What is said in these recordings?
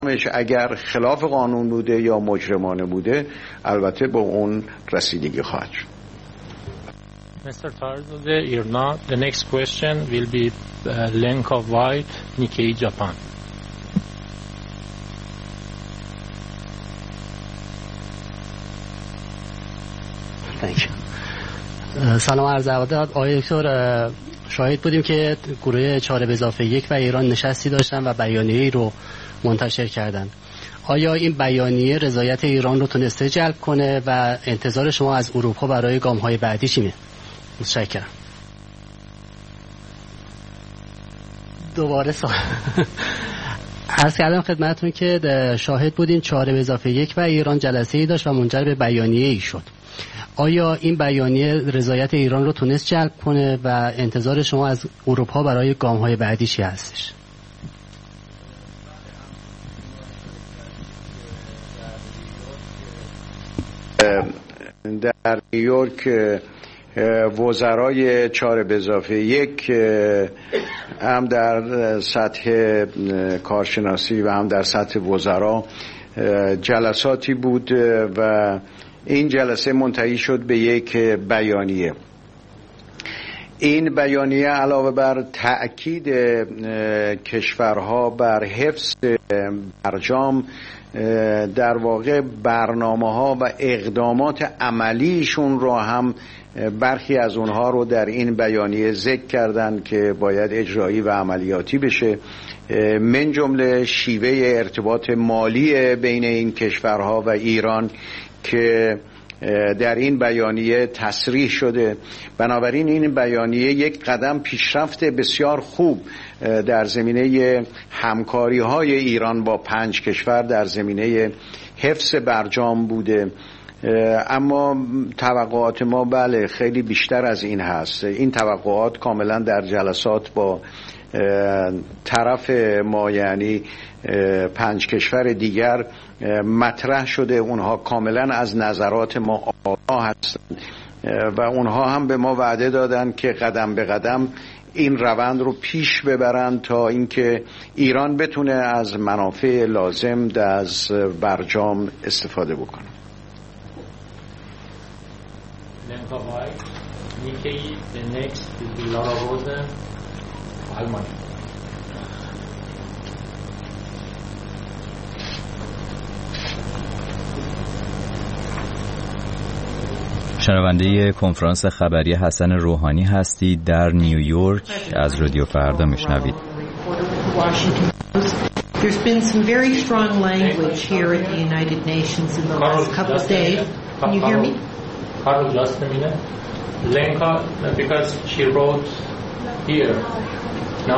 اگر خلاف قانون بوده یا مجرمانه بوده البته با اون رسیدگی خواهد شد. Mr. Tarzode Irna, the next question will be Lenka White, Nikkei Japan. سلام عرض ادب آقای دکتر، شاهد بودیم که گروه 4+1 و ایران نشستی داشتن و بیانیه‌ای رو منتشر کردن. آیا این بیانیه رضایت ایران رو تونسته جلب کنه و انتظار شما از اروپا برای گام‌های بعدی چیه؟ متشکرم. دوباره عرض کردم خدمتتون که شاهد بودیم 4+1 و ایران جلسه‌ای داشت و منجر به بیانیه‌ای شد. آیا این بیانیه رضایت ایران رو تونست جلب کنه و انتظار شما از اروپا برای گام‌های بعدی چی هستش؟ در نیویورک وزرای 4+1 هم در سطح کارشناسی و هم در سطح وزرا جلساتی بود و این جلسه منتهی شد به یک بیانیه. این بیانیه علاوه بر تأکید کشورها بر حفظ برجام در واقع برنامه‌ها و اقدامات عملیشون رو هم برخی از اونها رو در این بیانیه ذکر کردن که باید اجرایی و عملیاتی بشه، من جمله شیوه ارتباط مالی بین این کشورها و ایران که در این بیانیه تصریح شده. بنابراین این بیانیه یک قدم پیشرفت بسیار خوب در زمینه همکاری‌های ایران با 5 کشور در زمینه حفظ برجام بوده. اما توقعات ما بله خیلی بیشتر از این هست. این توقعات کاملا در جلسات با طرف ما یعنی 5 کشور دیگر مطرح شده. اونها کاملا از نظرات ما آگاه هستند و اونها هم به ما وعده دادن که قدم به قدم این روند رو پیش ببرن تا اینکه ایران بتونه از منافع لازم از برجام استفاده بکنه. شنونده کنفرانس خبری حسن روحانی هستید در نیویورک از رادیو فردا میشنوید. There's been some very strong language here at the United Nations in the last couple of days. Can you hear me? Carol, just a minute. Lenka, because she wrote here, no?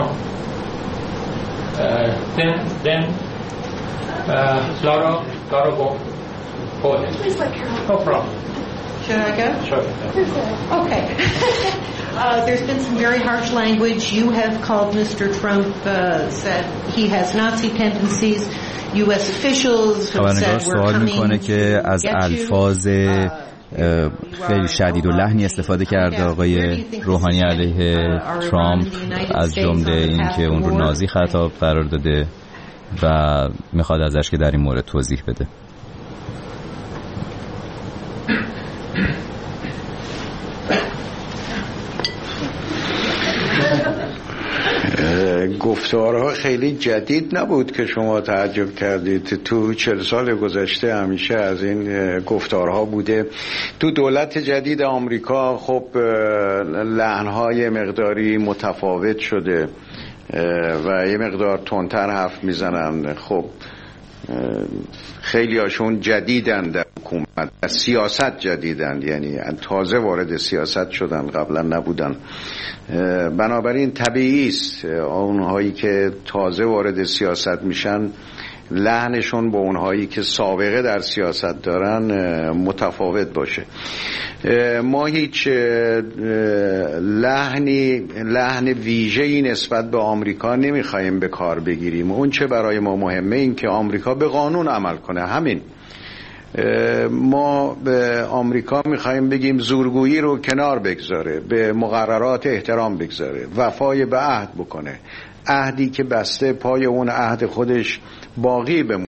Then Laura, go ahead. Please let Carol. No problem. Should I go? Sure. Okay. There's been some very harsh language. You have called Mr. Trump, said he has Nazi tendencies. U.S. officials have said we're coming که از الفاظ خیلی شدید و لحنی استفاده کرده آقای روحانی علیه ترامپ، از جمله این که اون رو نازی خطاب قرار داده و میخواد ازش که در این مورد توضیح بده. گفتارها خیلی جدید نبود که شما تعجب کردید. تو 40 سال گذشته همیشه از این گفتارها بوده. تو دولت جدید آمریکا خب لحنهای مقداری متفاوت شده و یه مقدار تندتر حرف میزنن. خب خیلی هاشون جدیدن در حکومت، در سیاست جدیدن، یعنی تازه وارد سیاست شدن، قبلا نبودن. بنابراین طبیعی است اونهایی که تازه وارد سیاست میشن لحنشون با اونهایی که سابقه در سیاست دارن متفاوت باشه. ما هیچ لحن ویژه‌ای نسبت به آمریکا نمیخوایم به کار بگیریم. اون چه برای ما مهمه این که آمریکا به قانون عمل کنه. همین. ما به آمریکا میخوایم بگیم زورگویی رو کنار بگذاره، به مقررات احترام بگذاره، وفای به عهد بکنه، عهدی که بسته پای اون عهد خودش باقی بمونه.